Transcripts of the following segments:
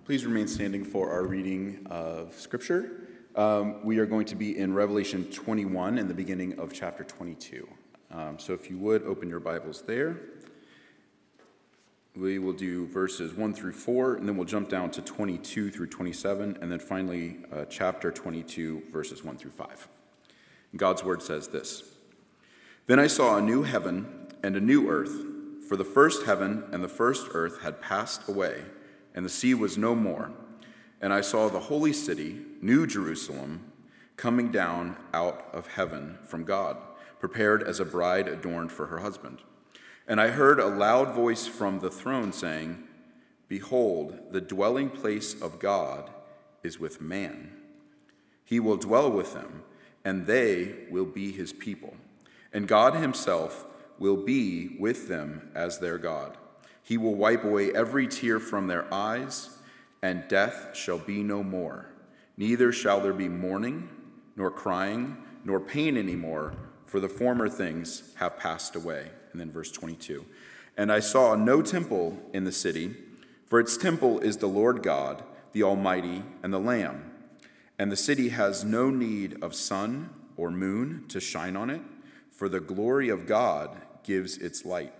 Please remain standing for our reading of Scripture. We are going to be in Revelation 21 in the beginning of chapter 22. So if you would, open your Bibles there. We will do verses 1 through 4, and then we'll jump down to 22 through 27, and then finally chapter 22, verses 1 through 5. God's word says this: Then I saw a new heaven and a new earth, for the first heaven and the first earth had passed away, and the sea was no more. And I saw the holy city, New Jerusalem, coming down out of heaven from God, prepared as a bride adorned for her husband. And I heard a loud voice from the throne saying, Behold, the dwelling place of God is with man. He will dwell with them, and they will be his people. And God himself will be with them as their God. He will wipe away every tear from their eyes, and death shall be no more. Neither shall there be mourning, nor crying, nor pain anymore, for the former things have passed away. And then verse 22. And I saw no temple in the city, for its temple is the Lord God, the Almighty, and the Lamb. And the city has no need of sun or moon to shine on it, for the glory of God gives it light.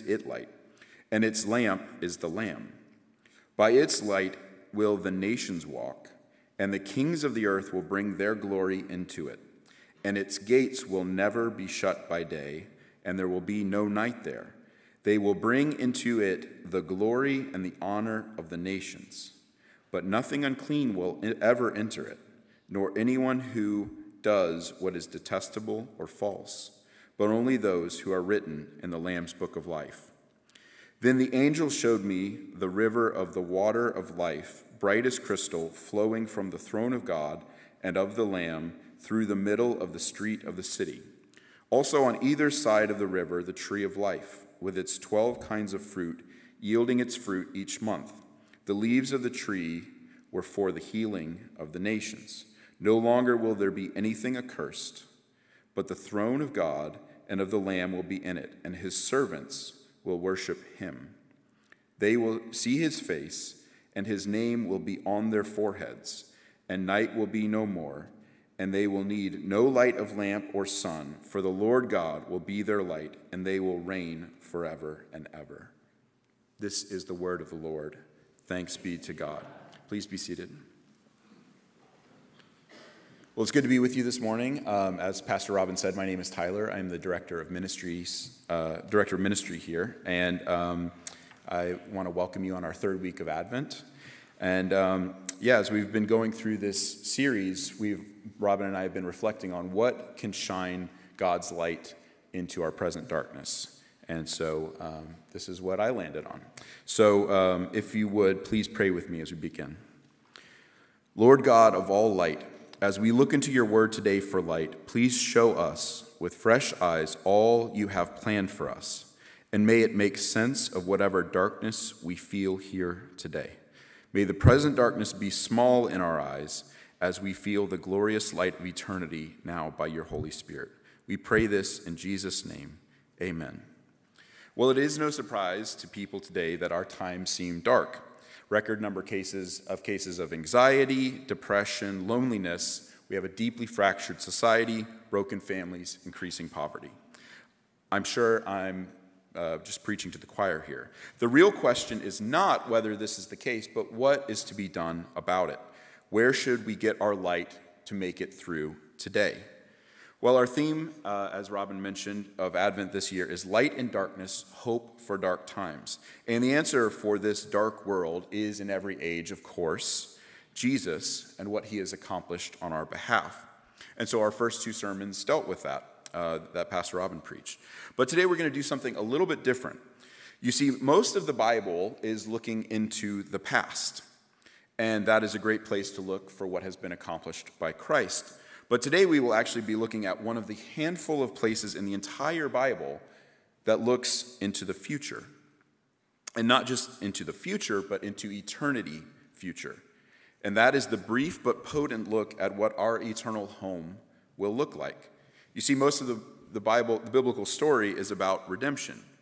And its lamp is the Lamb. By its light will the nations walk, and the kings of the earth will bring their glory into it. And its gates will never be shut by day, and there will be no night there. They will bring into it the glory and the honor of the nations. But nothing unclean will ever enter it, nor anyone who does what is detestable or false, but only those who are written in the Lamb's book of life. Then the angel showed me the river of the water of life, bright as crystal, flowing from the throne of God and of the Lamb through the middle of the street of the city. Also on either side of the river, the tree of life, with its 12 kinds of fruit, yielding its fruit each month. The leaves of the tree were for the healing of the nations. No longer will there be anything accursed, but the throne of God and of the Lamb will be in it, and his servants will worship him. They will see his face, and his name will be on their foreheads, and night will be no more, and they will need no light of lamp or sun, for the Lord God will be their light, and they will reign forever and ever. This is the word of the Lord. Thanks be to God. Please be seated. Well, it's good to be with you this morning. As Pastor Robin said, my name is Tyler. I'm the director of ministry here, and I want to welcome you on our third week of Advent. And as we've been going through this series, Robin and I have been reflecting on what can shine God's light into our present darkness. And so this is what I landed on. So if you would, please pray with me as we begin. Lord God of all light, as we look into your word today for light, please show us with fresh eyes all you have planned for us, and may it make sense of whatever darkness we feel here today. May the present darkness be small in our eyes as we feel the glorious light of eternity now by your Holy Spirit. We pray this in Jesus' name. Amen. Well, it is no surprise to people today that our times seem dark. Record number cases of anxiety, depression, loneliness. We have a deeply fractured society, broken families, increasing poverty. I'm sure I'm just preaching to the choir here. The real question is not whether this is the case, but what is to be done about it? Where should we get our light to make it through today? Well, our theme, as Robin mentioned, of Advent this year is Light in Darkness, Hope for Dark Times. And the answer for this dark world is, in every age, of course, Jesus and what he has accomplished on our behalf. And so our first two sermons dealt with that Pastor Robin preached. But today we're going to do something a little bit different. You see, most of the Bible is looking into the past, and that is a great place to look for what has been accomplished by Christ. But today we will actually be looking at one of the handful of places in the entire Bible that looks into the future. And not just into the future, but into eternity future. And that is the brief but potent look at what our eternal home will look like. You see, most of the biblical story is about redemption.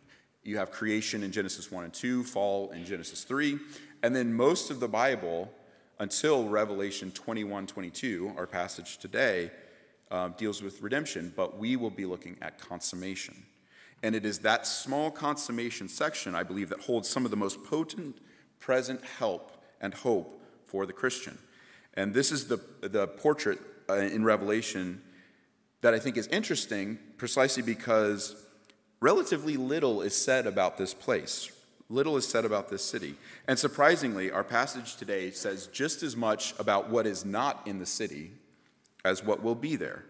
You have creation in Genesis 1 and 2, fall in Genesis 3, and then most of the Bible until Revelation 21-22, our passage today, deals with redemption, but we will be looking at consummation. And it is that small consummation section, I believe, that holds some of the most potent present help and hope for the Christian. And this is the portrait in Revelation that I think is interesting precisely because relatively little is said about this place. Little is said about this city. And surprisingly, our passage today says just as much about what is not in the city as what will be there.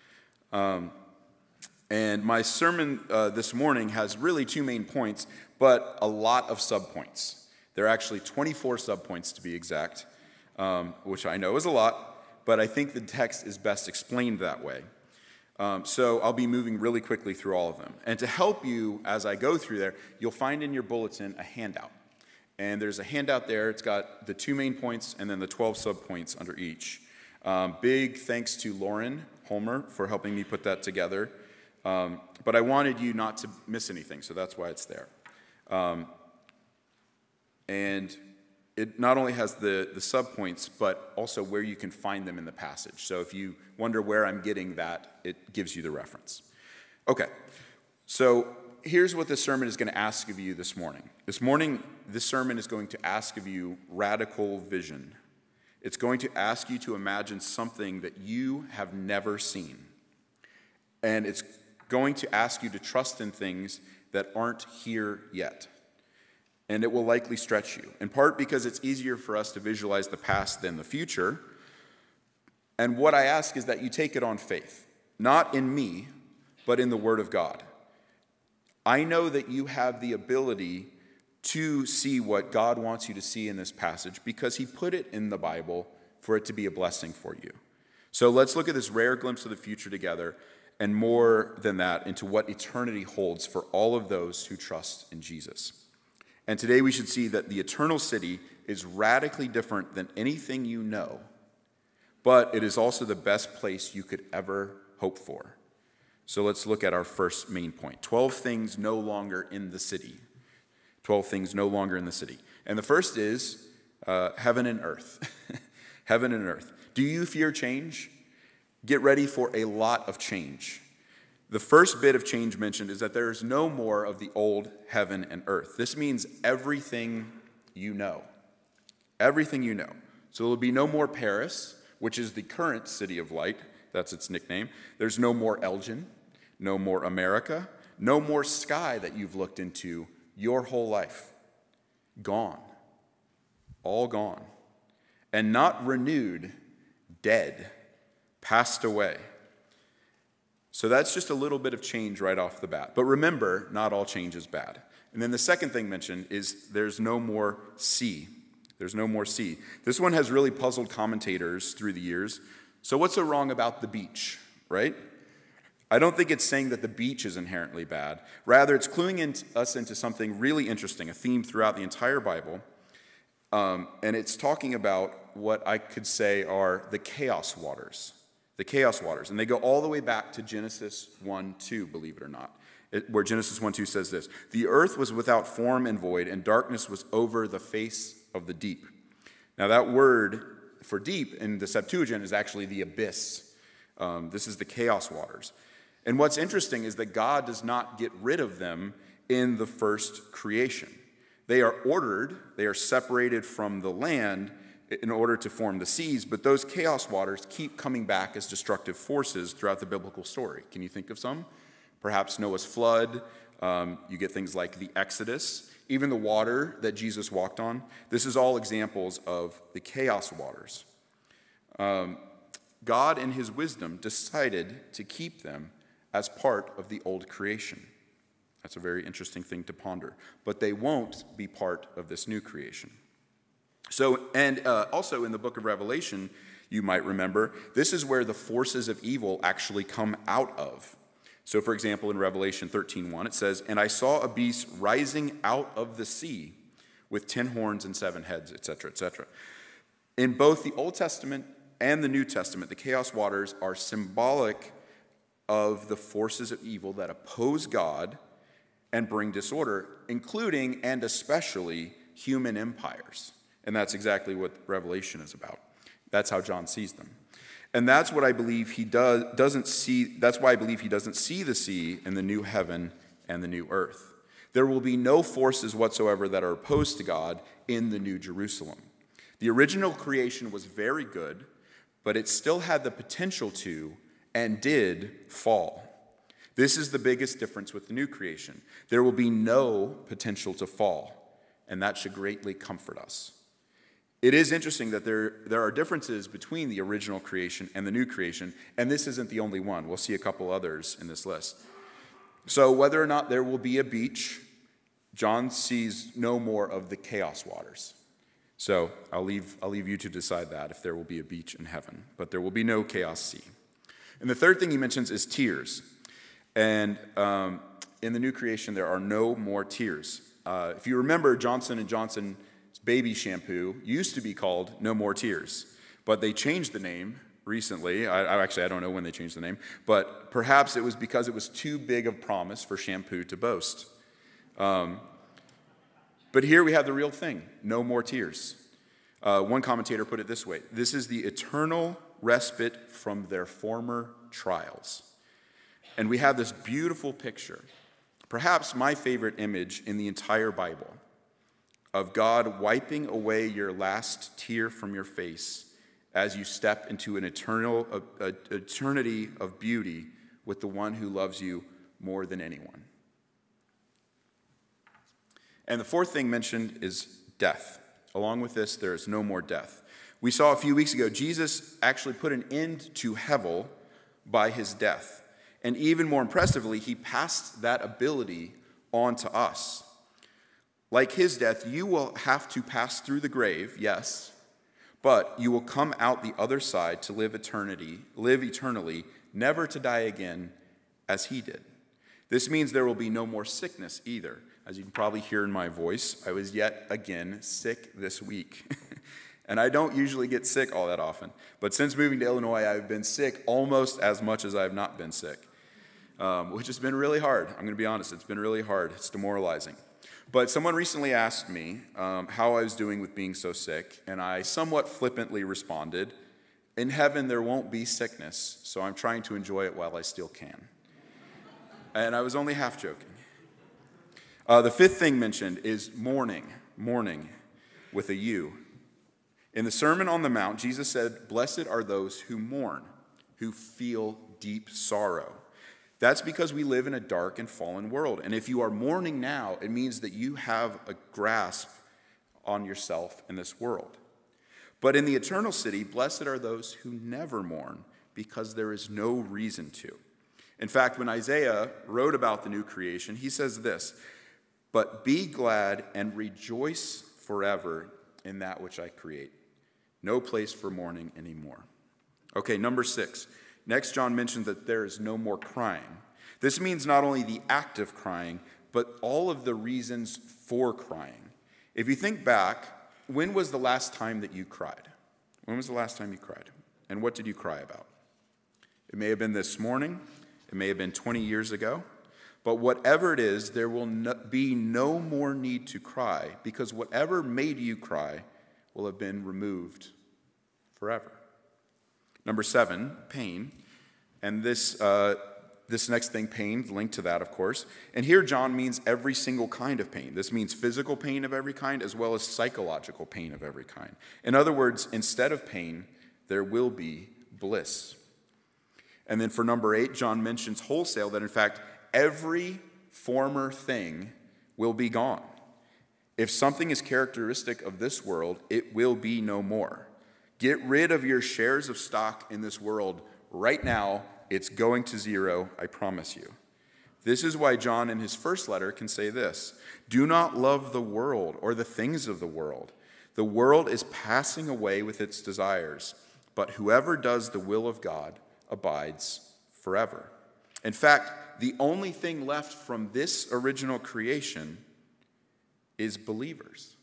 And my sermon this morning has really two main points, but a lot of subpoints. There are actually 24 subpoints to be exact, which I know is a lot, but I think the text is best explained that way. So I'll be moving really quickly through all of them. And to help you as I go through there, you'll find in your bulletin a handout. And there's a handout there. It's got the two main points and then the 12 subpoints under each. Big thanks to Lauren Holmer for helping me put that together. But I wanted you not to miss anything, so that's why it's there. And it not only has the subpoints, but also where you can find them in the passage. So if you wonder where I'm getting that, it gives you the reference. Okay, so here's what this sermon is going to ask of you this morning. This morning, this sermon is going to ask of you radical vision. It's going to ask you to imagine something that you have never seen. And it's going to ask you to trust in things that aren't here yet. And it will likely stretch you, in part because it's easier for us to visualize the past than the future. And what I ask is that you take it on faith, not in me, but in the Word of God. I know that you have the ability to see what God wants you to see in this passage because He put it in the Bible for it to be a blessing for you. So let's look at this rare glimpse of the future together, and more than that, into what eternity holds for all of those who trust in Jesus. And today we should see that the eternal city is radically different than anything you know, but it is also the best place you could ever hope for. So let's look at our first main point. 12 things no longer in the city. 12 things no longer in the city. And the first is heaven and earth. Heaven and earth. Do you fear change? Get ready for a lot of change. The first bit of change mentioned is that there is no more of the old heaven and earth. This means everything you know. Everything you know. So there will be no more Paris, which is the current city of light. That's its nickname. There's no more Elgin, no more America, no more sky that you've looked into your whole life. Gone. All gone. And not renewed, dead, passed away. So that's just a little bit of change right off the bat. But remember, not all change is bad. And then the second thing mentioned is there's no more sea. There's no more sea. This one has really puzzled commentators through the years. So what's so wrong about the beach, right? I don't think it's saying that the beach is inherently bad. Rather, it's cluing us into something really interesting, a theme throughout the entire Bible. And it's talking about what I could say are the chaos waters. The chaos waters. And they go all the way back to Genesis 1:2, believe it or not, where Genesis 1:2 says this: "The earth was without form and void, and darkness was over the face of the deep." Now that word for deep in the Septuagint is actually the abyss. This is the chaos waters. And what's interesting is that God does not get rid of them in the first creation. They are ordered, they are separated from the land in order to form the seas, but those chaos waters keep coming back as destructive forces throughout the biblical story. Can you think of some? Perhaps Noah's flood. You get things like the Exodus, even the water that Jesus walked on. This is all examples of the chaos waters. God, in his wisdom, decided to keep them as part of the old creation. That's a very interesting thing to ponder. But they won't be part of this new creation. So, and also in the book of Revelation, you might remember, this is where the forces of evil actually come out of. So, for example, in Revelation 13:1, it says, "And I saw a beast rising out of the sea with 10 horns and 7 heads," etc., etc. In both the Old Testament and the New Testament, the chaos waters are symbolic of the forces of evil that oppose God and bring disorder, including and especially human empires. And that's exactly what Revelation is about. That's how John sees them. And that's what I believe he doesn't see. That's why I believe he doesn't see the sea and the new heaven and the new earth. There will be no forces whatsoever that are opposed to God in the New Jerusalem. The original creation was very good, but it still had the potential to and did fall. This is the biggest difference with the new creation. There will be no potential to fall, and that should greatly comfort us. It is interesting that there are differences between the original creation and the new creation, and this isn't the only one. We'll see a couple others in this list. So whether or not there will be a beach, John sees no more of the chaos waters. So I'll leave you to decide that, if there will be a beach in heaven. But there will be no chaos sea. And the third thing he mentions is tears. And in the new creation, there are no more tears. If you remember, Johnson & Johnson's baby shampoo used to be called No More Tears. But they changed the name recently. I don't know when they changed the name. But perhaps it was because it was too big of a promise for shampoo to boast. But here we have the real thing, no more tears. One commentator put it this way: this is the eternal respite from their former trials. And we have this beautiful picture, perhaps my favorite image in the entire Bible, of God wiping away your last tear from your face as you step into an eternity of beauty with the one who loves you more than anyone. And the fourth thing mentioned is death. Along with this, there is no more death. We saw a few weeks ago, Jesus actually put an end to Hevel by his death. And even more impressively, he passed that ability on to us. Like his death, you will have to pass through the grave, yes, but you will come out the other side to live eternally, never to die again as he did. This means there will be no more sickness either. As you can probably hear in my voice, I was yet again sick this week. And I don't usually get sick all that often. But since moving to Illinois, I've been sick almost as much as I've not been sick, which has been really hard. I'm going to be honest, it's been really hard. It's demoralizing. But someone recently asked me how I was doing with being so sick, and I somewhat flippantly responded, "In heaven there won't be sickness, so I'm trying to enjoy it while I still can." And I was only half joking. The fifth thing mentioned is mourning with a U. In the Sermon on the Mount, Jesus said, "Blessed are those who mourn, who feel deep sorrow." That's because we live in a dark and fallen world. And if you are mourning now, it means that you have a grasp on yourself in this world. But in the eternal city, blessed are those who never mourn, because there is no reason to. In fact, when Isaiah wrote about the new creation, he says this: "But be glad and rejoice forever in that which I create." No place for mourning anymore. Okay, number 6. Next, John mentioned that there is no more crying. This means not only the act of crying, but all of the reasons for crying. If you think back, when was the last time that you cried? When was the last time you cried? And what did you cry about? It may have been this morning. It may have been 20 years ago. But whatever it is, there will be no more need to cry, because whatever made you cry will have been removed forever. Number 7, pain. And this next thing, pain, linked to that, of course. And here John means every single kind of pain. This means physical pain of every kind, as well as psychological pain of every kind. In other words, instead of pain, there will be bliss. And then for number 8, John mentions wholesale that, in fact, every former thing will be gone. If something is characteristic of this world, it will be no more. Get rid of your shares of stock in this world right now. It's going to zero, I promise you. This is why John in his first letter can say this: "Do not love the world or the things of the world. The world is passing away with its desires, but whoever does the will of God abides forever." In fact, the only thing left from this original creation is believers.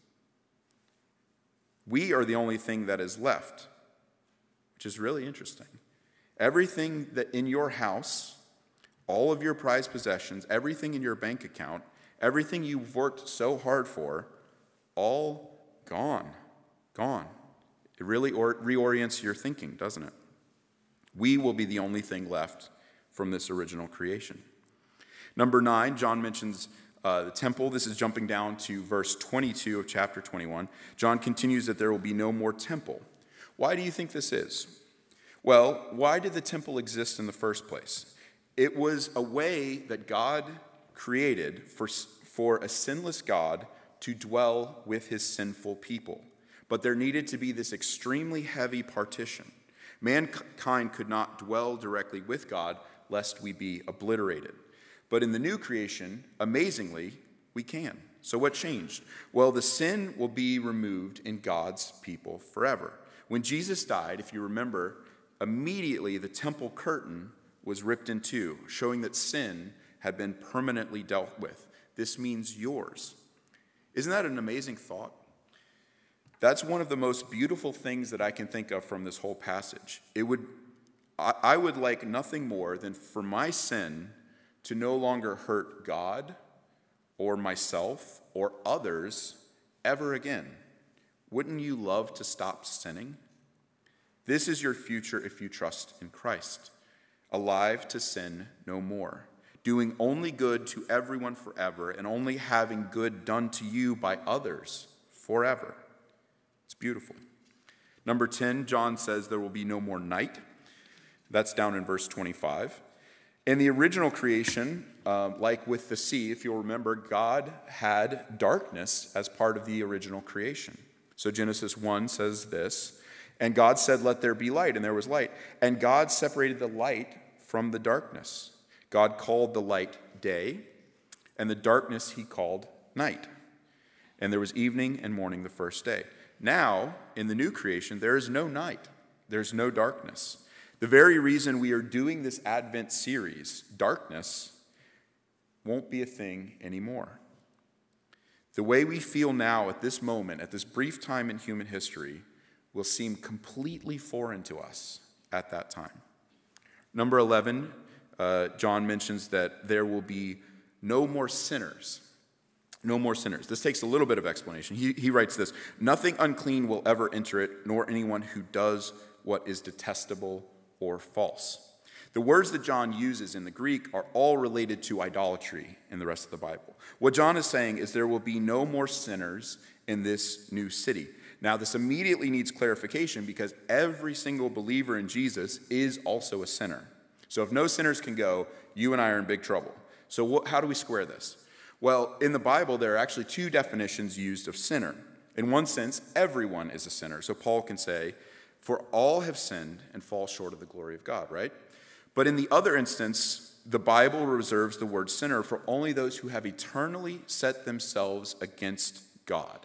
We are the only thing that is left, which is really interesting. Everything that in your house, all of your prized possessions, everything in your bank account Everything you've worked so hard for, all gone. Gone. It really reorients your thinking, doesn't it? We will be the only thing left from this original creation. Number 9, John mentions the temple. This is jumping down to verse 22 of chapter 21. John continues that there will be no more temple. Why do you think this is? Well, why did the temple exist in the first place? It was a way that God created for a sinless God to dwell with his sinful people. But there needed to be this extremely heavy partition. Mankind could not dwell directly with God lest we be obliterated. But in the new creation, amazingly, we can. So what changed? Well, the sin will be removed in God's people forever. When Jesus died, if you remember, immediately the temple curtain was ripped in two, showing that sin had been permanently dealt with. This means yours. Isn't that an amazing thought? That's one of the most beautiful things that I can think of from this whole passage. I would like nothing more than for my sin to no longer hurt God or myself or others ever again. Wouldn't you love to stop sinning? This is your future if you trust in Christ. Alive to sin no more. Doing only good to everyone forever and only having good done to you by others forever. It's beautiful. Number 10, John says there will be no more night. That's down in verse 25. In the original creation, like with the sea, if you'll remember, God had darkness as part of the original creation. So Genesis 1 says this, and God said, let there be light, and there was light. And God separated the light from the darkness. God called the light day, and the darkness he called night. And there was evening and morning the first day. Now, in the new creation, there is no night. There's no darkness. The very reason we are doing this Advent series, darkness, won't be a thing anymore. The way we feel now at this moment, at this brief time in human history, will seem completely foreign to us at that time. Number 11, John mentions that there will be no more sinners. No more sinners. This takes a little bit of explanation. He writes this, nothing unclean will ever enter it, nor anyone who does what is detestable or false. The words that John uses in the Greek are all related to idolatry in the rest of the Bible. What John is saying is there will be no more sinners in this new city. Now, this immediately needs clarification because every single believer in Jesus is also a sinner. So if no sinners can go, you and I are in big trouble. So how do we square this? Well, in the Bible, there are actually two definitions used of sinner. In one sense, everyone is a sinner. So Paul can say, for all have sinned and fall short of the glory of God, right? But in the other instance, the Bible reserves the word sinner for only those who have eternally set themselves against God.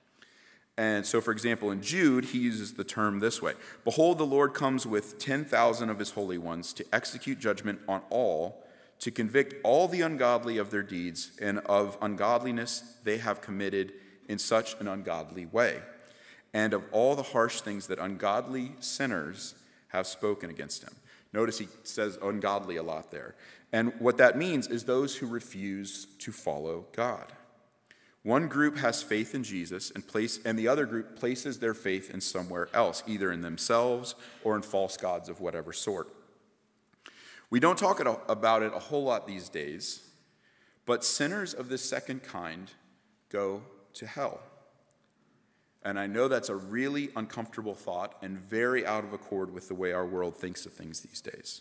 And so, for example, in Jude, he uses the term this way. Behold, the Lord comes with 10,000 of his holy ones to execute judgment on all, to convict all the ungodly of their deeds and of ungodliness they have committed in such an ungodly way, and of all the harsh things that ungodly sinners have spoken against him. Notice he says ungodly a lot there. And what that means is those who refuse to follow God. One group has faith in Jesus and the other group places their faith in somewhere else, either in themselves or in false gods of whatever sort. We don't talk about it a whole lot these days, but sinners of this second kind go to hell. And I know that's a really uncomfortable thought and very out of accord with the way our world thinks of things these days.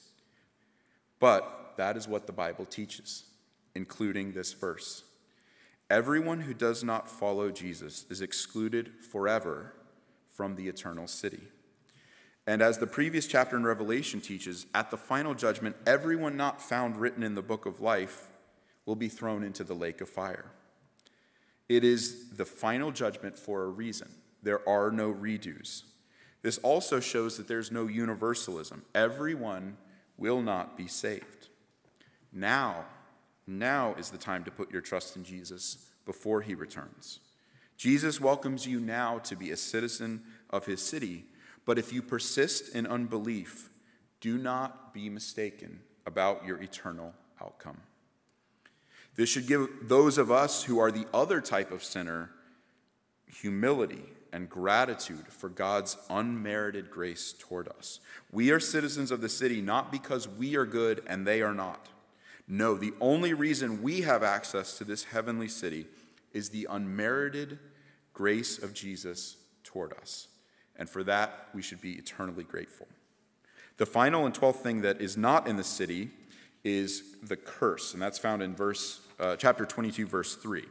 But that is what the Bible teaches, including this verse. Everyone who does not follow Jesus is excluded forever from the eternal city. And as the previous chapter in Revelation teaches, at the final judgment, everyone not found written in the book of life will be thrown into the lake of fire. It is the final judgment for a reason. There are no redos. This also shows that there's no universalism. Everyone will not be saved. Now is the time to put your trust in Jesus before he returns. Jesus welcomes you now to be a citizen of his city, but if you persist in unbelief, do not be mistaken about your eternal outcome. This should give those of us who are the other type of sinner humility and gratitude for God's unmerited grace toward us. We are citizens of the city not because we are good and they are not. No, the only reason we have access to this heavenly city is the unmerited grace of Jesus toward us. And for that, we should be eternally grateful. The final and 12th thing that is not in the city is the curse, and that's found in chapter 22, verse 3.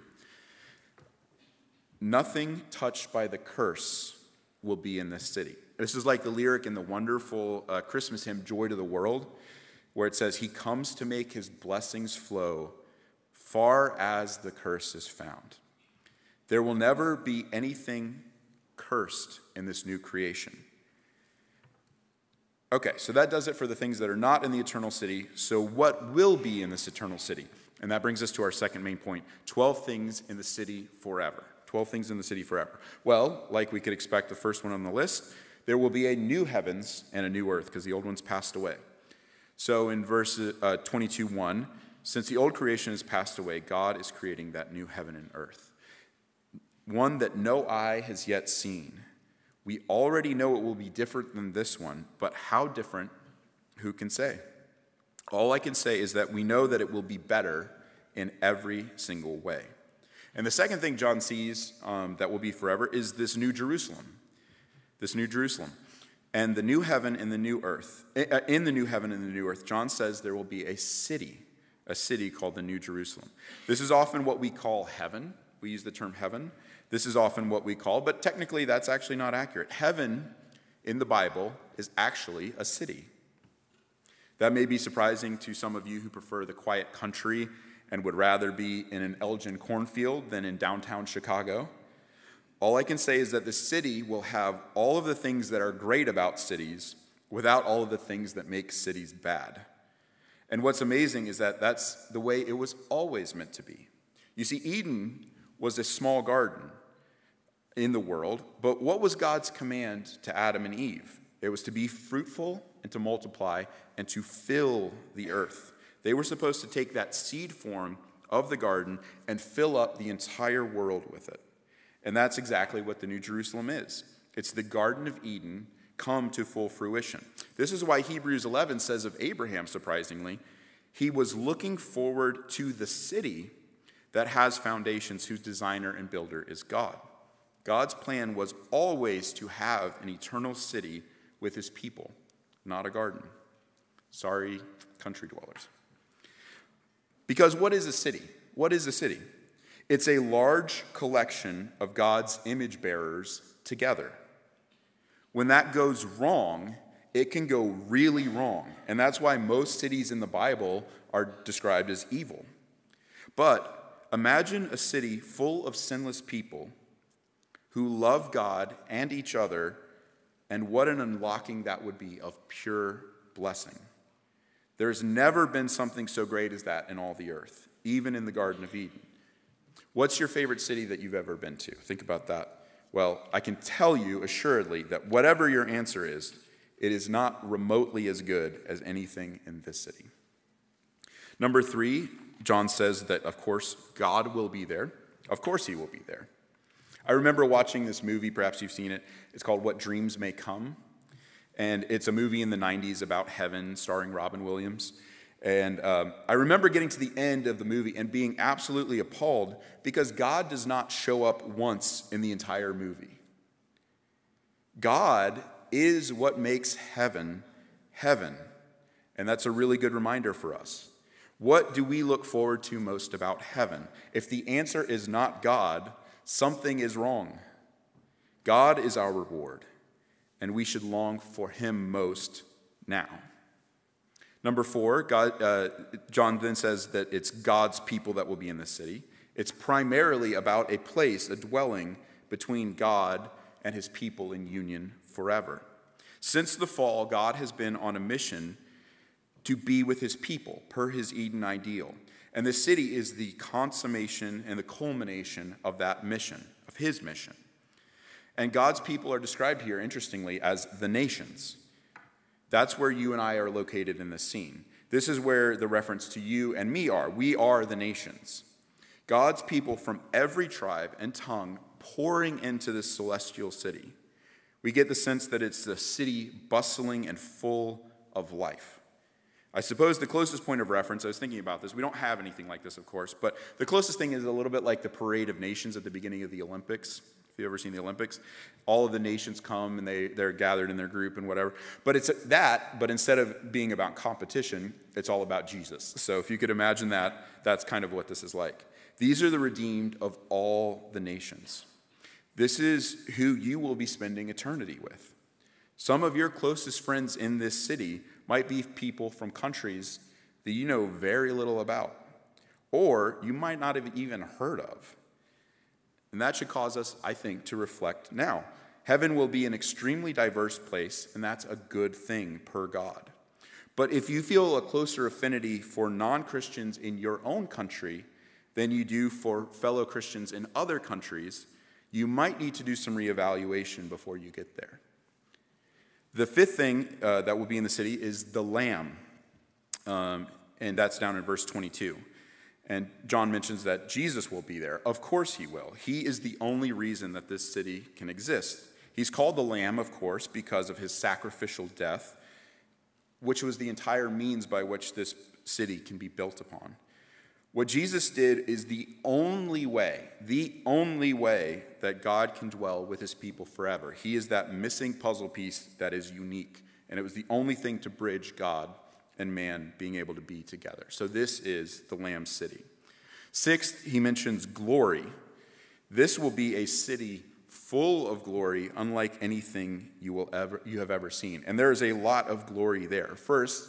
Nothing touched by the curse will be in this city. This is like the lyric in the wonderful Christmas hymn, Joy to the World, where it says, he comes to make his blessings flow far as the curse is found. There will never be anything cursed in this new creation. Okay, so that does it for the things that are not in the eternal city. So what will be in this eternal city? And that brings us to our second main point, 12 things in the city forever. 12 things in the city forever. Well, like we could expect, the first one on the list, there will be a new heavens and a new earth because the old one's passed away. So in verse 22:1, since the old creation has passed away, God is creating that new heaven and earth, one that no eye has yet seen. We already know it will be different than this one, but how different, who can say? All I can say is that we know that it will be better in every single way. And the second thing John sees that will be forever is this new Jerusalem. This new Jerusalem. And the new heaven and the new earth. In the new heaven and the new earth, John says there will be a city called the New Jerusalem. This is often what we call heaven. We use the term heaven. This is often what we call, but technically that's actually not accurate. Heaven in the Bible is actually a city. That may be surprising to some of you who prefer the quiet country and would rather be in an Elgin cornfield than in downtown Chicago. All I can say is that the city will have all of the things that are great about cities without all of the things that make cities bad. And what's amazing is that that's the way it was always meant to be. You see, Eden was a small garden in the world, but what was God's command to Adam and Eve? It was to be fruitful and to multiply and to fill the earth. They were supposed to take that seed form of the garden and fill up the entire world with it. And that's exactly what the New Jerusalem is. It's the Garden of Eden come to full fruition. This is why Hebrews 11 says of Abraham, surprisingly, he was looking forward to the city that has foundations, whose designer and builder is God. God's plan was always to have an eternal city with his people, not a garden. Sorry, country dwellers. Because what is a city? What is a city? It's a large collection of God's image bearers together. When that goes wrong, it can go really wrong. And that's why most cities in the Bible are described as evil. But imagine a city full of sinless people who love God and each other, and what an unlocking that would be of pure blessing. There's never been something so great as that in all the earth, even in the Garden of Eden. What's your favorite city that you've ever been to? Think about that. Well, I can tell you assuredly that whatever your answer is, it is not remotely as good as anything in this city. Number 3, John says that, of course, God will be there. Of course he will be there. I remember watching this movie, perhaps you've seen it. It's called What Dreams May Come. And it's a movie in the 90s about heaven starring Robin Williams. And I remember getting to the end of the movie and being absolutely appalled because God does not show up once in the entire movie. God is what makes heaven, heaven. And that's a really good reminder for us. What do we look forward to most about heaven? If the answer is not God, something is wrong. God is our reward, and we should long for him most now. Number 4, John then says that it's God's people that will be in this city. It's primarily about a place, a dwelling between God and his people in union forever. Since the fall, God has been on a mission to be with his people, per his Eden ideal. And the city is the consummation and the culmination of that mission, of his mission. And God's people are described here, interestingly, as the nations. That's where you and I are located in this scene. This is where the reference to you and me are. We are the nations. God's people from every tribe and tongue pouring into this celestial city. We get the sense that it's a city bustling and full of life. I suppose the closest point of reference, I was thinking about this, we don't have anything like this, of course, but the closest thing is a little bit like the Parade of Nations at the beginning of the Olympics. If you've ever seen the Olympics, all of the nations come and they're gathered in their group and whatever. But it's that, but instead of being about competition, it's all about Jesus. So if you could imagine that, that's kind of what this is like. These are the redeemed of all the nations. This is who you will be spending eternity with. Some of your closest friends in this city might be people from countries that you know very little about, or you might not have even heard of. And that should cause us, I think, to reflect now. Heaven will be an extremely diverse place, and that's a good thing per God. But if you feel a closer affinity for non-Christians in your own country than you do for fellow Christians in other countries, you might need to do some reevaluation before you get there. The fifth thing that will be in the city is the Lamb, and that's down in verse 22. And John mentions that Jesus will be there. Of course he will. He is the only reason that this city can exist. He's called the Lamb, of course, because of his sacrificial death, which was the entire means by which this city can be built upon. What Jesus did is the only way that God can dwell with his people forever. He is that missing puzzle piece that is unique, and it was the only thing to bridge God and man being able to be together. So this is the Lamb city. Sixth, he mentions glory. This will be a city full of glory, unlike anything you have ever seen. And there is a lot of glory there. First,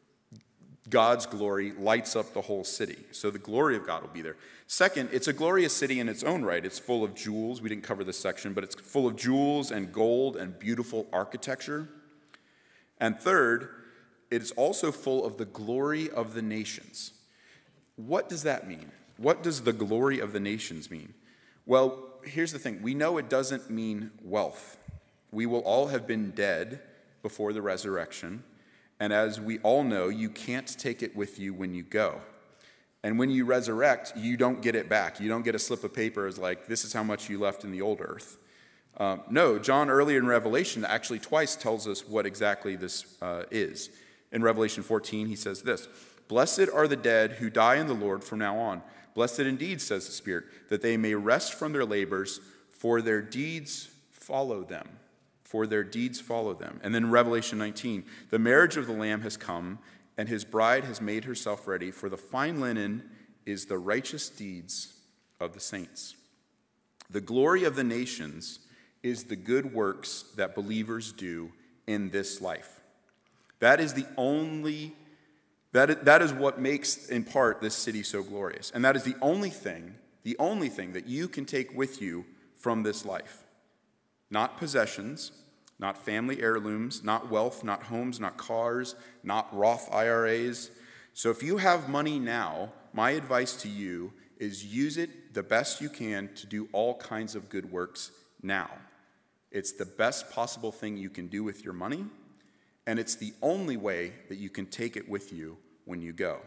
God's glory lights up the whole city. So the glory of God will be there. Second, it's a glorious city in its own right. It's full of jewels. We didn't cover this section, but it's full of jewels and gold and beautiful architecture. And third, it is also full of the glory of the nations. What does that mean? What does the glory of the nations mean? Well, here's the thing. We know it doesn't mean wealth. We will all have been dead before the resurrection. And as we all know, you can't take it with you when you go. And when you resurrect, you don't get it back. You don't get a slip of paper as like, this is how much you left in the old earth. No, John earlier in Revelation actually twice tells us what exactly this is. In Revelation 14, he says this, "Blessed are the dead who die in the Lord from now on. Blessed indeed, says the Spirit, that they may rest from their labors, for their deeds follow them." For their deeds follow them. And then Revelation 19, "The marriage of the Lamb has come, and his bride has made herself ready, for the fine linen is the righteous deeds of the saints." The glory of the nations is the good works that believers do in this life. That is the only, that is what makes, in part, this city so glorious. And that is the only thing that you can take with you from this life. Not possessions, not family heirlooms, not wealth, not homes, not cars, not Roth IRAs. So if you have money now, my advice to you is use it the best you can to do all kinds of good works now. It's the best possible thing you can do with your money, and it's the only way that you can take it with you when you go.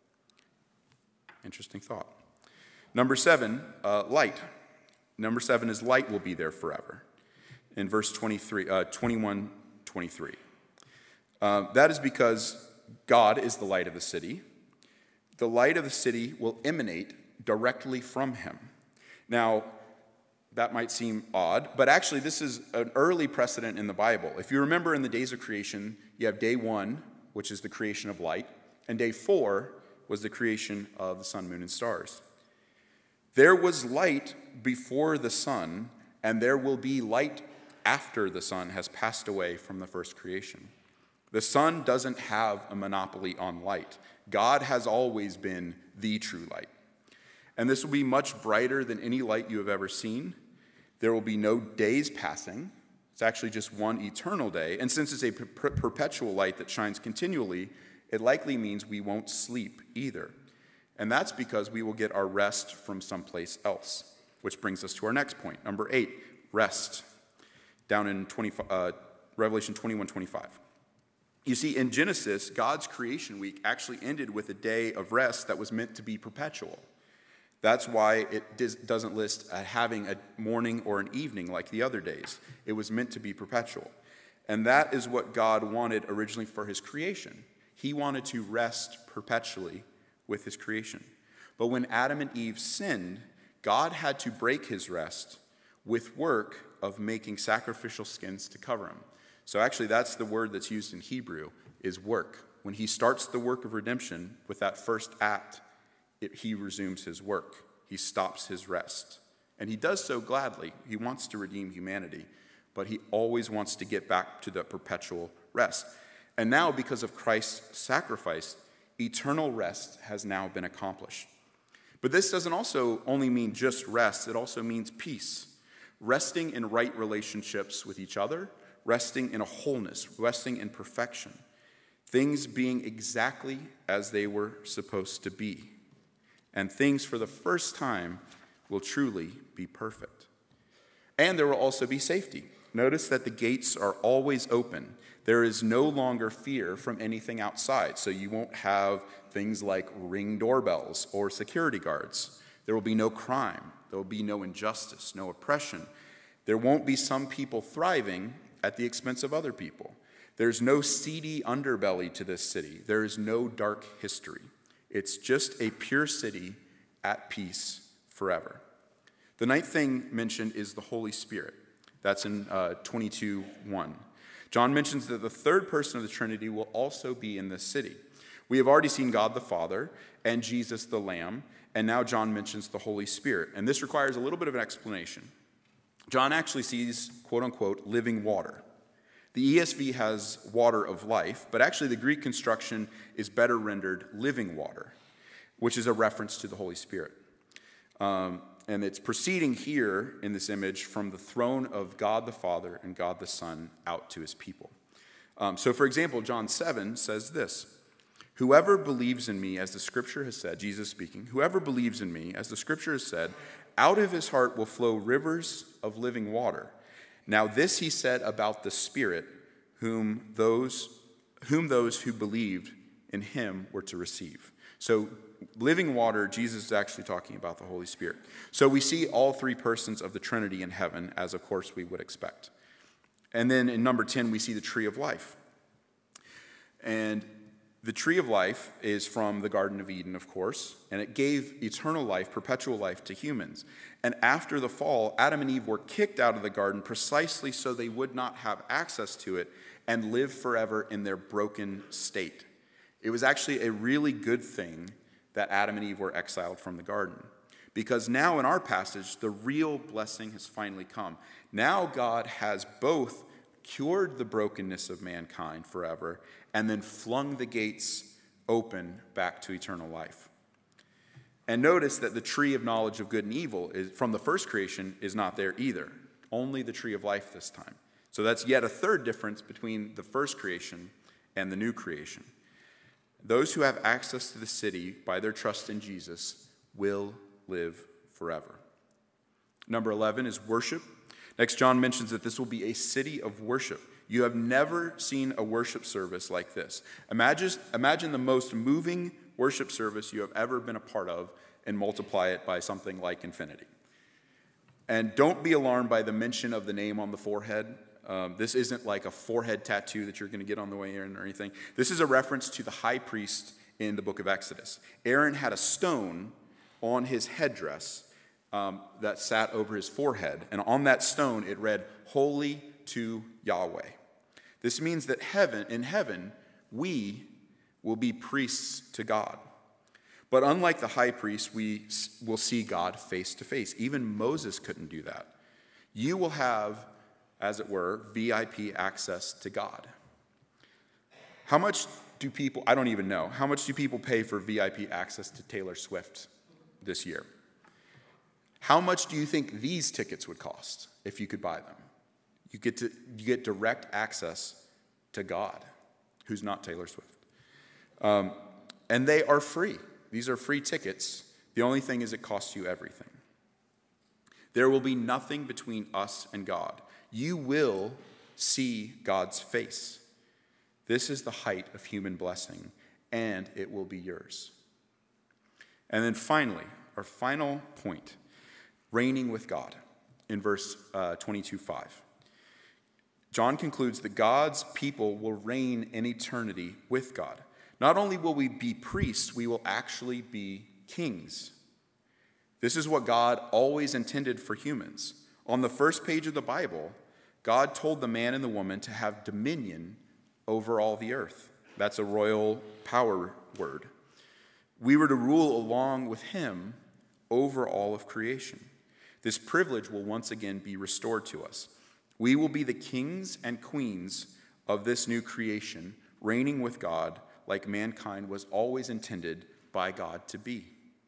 Interesting thought. Number 7, light. Number 7 is light will be there forever. In verse 21-23. That is because God is the light of the city. The light of the city will emanate directly from him. Now, that might seem odd, but actually this is an early precedent in the Bible. If you remember in the days of creation, you have day 1, which is the creation of light, and day 4 was the creation of the sun, moon, and stars. There was light before the sun, and there will be light after the sun has passed away from the first creation. The sun doesn't have a monopoly on light. God has always been the true light. And this will be much brighter than any light you have ever seen. There will be no days passing. It's actually just one eternal day. And since it's a perpetual light that shines continually, it likely means we won't sleep either. And that's because we will get our rest from someplace else, which brings us to our next point. Number 8, rest. Down in Revelation 21:25. You see, in Genesis, God's creation week actually ended with a day of rest that was meant to be perpetual. That's why it doesn't list having a morning or an evening like the other days. It was meant to be perpetual. And that is what God wanted originally for his creation. He wanted to rest perpetually with his creation. But when Adam and Eve sinned, God had to break his rest with work of making sacrificial skins to cover him. So actually, that's the word that's used in Hebrew, is work. When he starts the work of redemption with that first act, he resumes his work. He stops his rest. And he does so gladly. He wants to redeem humanity, but he always wants to get back to the perpetual rest. And now, because of Christ's sacrifice, eternal rest has now been accomplished. But this doesn't also only mean just rest, it also means peace. Resting in right relationships with each other, resting in a wholeness, resting in perfection. Things being exactly as they were supposed to be. And things for the first time will truly be perfect. And there will also be safety. Notice that the gates are always open. There is no longer fear from anything outside. So you won't have things like Ring doorbells or security guards. There will be no crime. There will be no injustice, no oppression. There won't be some people thriving at the expense of other people. There's no seedy underbelly to this city. There is no dark history. It's just a pure city at peace forever. The ninth thing mentioned is the Holy Spirit. That's in 22:1. John mentions that the third person of the Trinity will also be in this city. We have already seen God the Father and Jesus the Lamb, and now John mentions the Holy Spirit. And this requires a little bit of an explanation. John actually sees, quote unquote, living water. The ESV has water of life, but actually the Greek construction is better rendered living water, which is a reference to the Holy Spirit. And it's proceeding here in this image from the throne of God the Father and God the Son out to his people. So for example, John 7 says this, "Whoever believes in me, as the scripture has said," Jesus speaking, "whoever believes in me, as the scripture has said, out of his heart will flow rivers of living water. Now this he said about the Spirit, whom those who believed in him were to receive." So living water, Jesus is actually talking about the Holy Spirit. So we see all three persons of the Trinity in heaven, as of course we would expect. And then in number 10, we see the tree of life. And the tree of life is from the Garden of Eden, of course, and it gave eternal life, perpetual life to humans. And after the fall, Adam and Eve were kicked out of the garden precisely so they would not have access to it and live forever in their broken state. It was actually a really good thing that Adam and Eve were exiled from the garden, because now in our passage, the real blessing has finally come. Now God has both cured the brokenness of mankind forever and then flung the gates open back to eternal life. And notice that the tree of knowledge of good and evil from the first creation is not there either. Only the tree of life this time. So that's yet a third difference between the first creation and the new creation. Those who have access to the city by their trust in Jesus will live forever. Number 11 is worship. Next, John mentions that this will be a city of worship. You have never seen a worship service like this. Imagine the most moving worship service you have ever been a part of and multiply it by something like infinity. And don't be alarmed by the mention of the name on the forehead. This isn't like a forehead tattoo that you're going to get on the way in or anything. This is a reference to the high priest in the book of Exodus. Aaron had a stone on his headdress that sat over his forehead. And on that stone, it read, "Holy to Yahweh." This means that in heaven, we will be priests to God. But unlike the high priest, we will see God face to face. Even Moses couldn't do that. You will have, as it were, VIP access to God. How much do people, I don't even know, how much do people pay for VIP access to Taylor Swift this year? How much do you think these tickets would cost if you could buy them? You get direct access to God, who's not Taylor Swift. And they are free. These are free tickets. The only thing is it costs you everything. There will be nothing between us and God. You will see God's face. This is the height of human blessing, and it will be yours. And then finally, our final point, reigning with God, in verse 22:5. John concludes that God's people will reign in eternity with God. Not only will we be priests, we will actually be kings. This is what God always intended for humans. On the first page of the Bible, God told the man and the woman to have dominion over all the earth. That's a royal power word. We were to rule along with him over all of creation. This privilege will once again be restored to us. We will be the kings and queens of this new creation, reigning with God like mankind was always intended by God to be.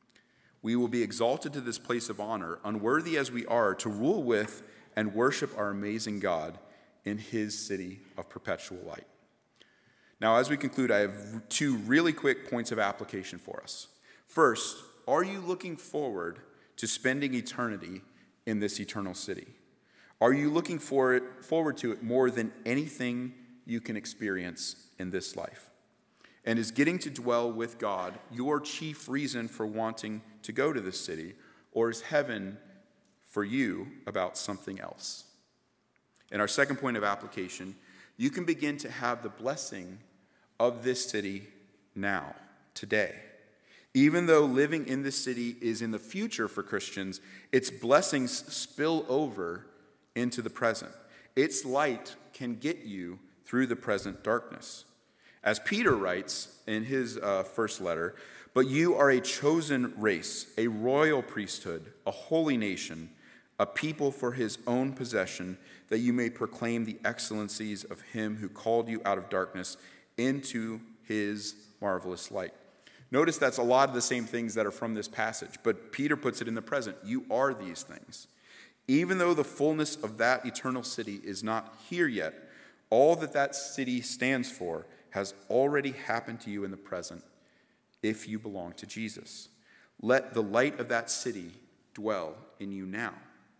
We will be exalted to this place of honor, unworthy as we are, to rule with and worship our amazing God in his city of perpetual light. Now, as we conclude, I have two really quick points of application for us. First, are you looking forward to spending eternity in this eternal city? Are you looking forward to it more than anything you can experience in this life? And is getting to dwell with God your chief reason for wanting to go to this city, or is heaven for you about something else? And our second point of application, you can begin to have the blessing of this city now, today. Even though living in this city is in the future for Christians, its blessings spill over into the present. Its light can get you through the present darkness. As Peter writes in his first letter, "But you are a chosen race, a royal priesthood, a holy nation, a people for his own possession, that you may proclaim the excellencies of him who called you out of darkness into his marvelous light." Notice that's a lot of the same things that are from this passage, but Peter puts it in the present. You are these things. Even though the fullness of that eternal city is not here yet, all that that city stands for has already happened to you in the present if you belong to Jesus. Let the light of that city dwell in you now.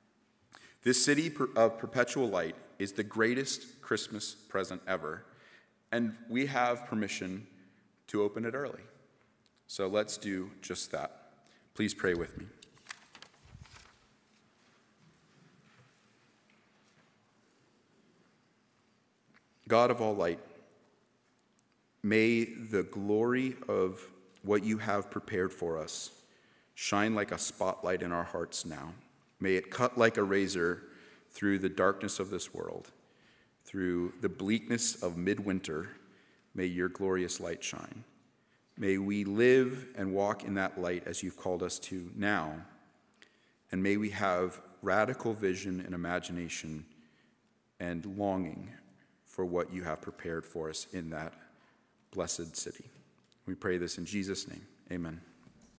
This city of perpetual light is the greatest Christmas present ever, and we have permission to open it early. So let's do just that. Please pray with me. God of all light, may the glory of what you have prepared for us shine like a spotlight in our hearts now. May it cut like a razor through the darkness of this world. Through the bleakness of midwinter, may your glorious light shine. May we live and walk in that light as you've called us to now. And may we have radical vision and imagination and longing for what you have prepared for us in that blessed city. We pray this in Jesus' name. Amen.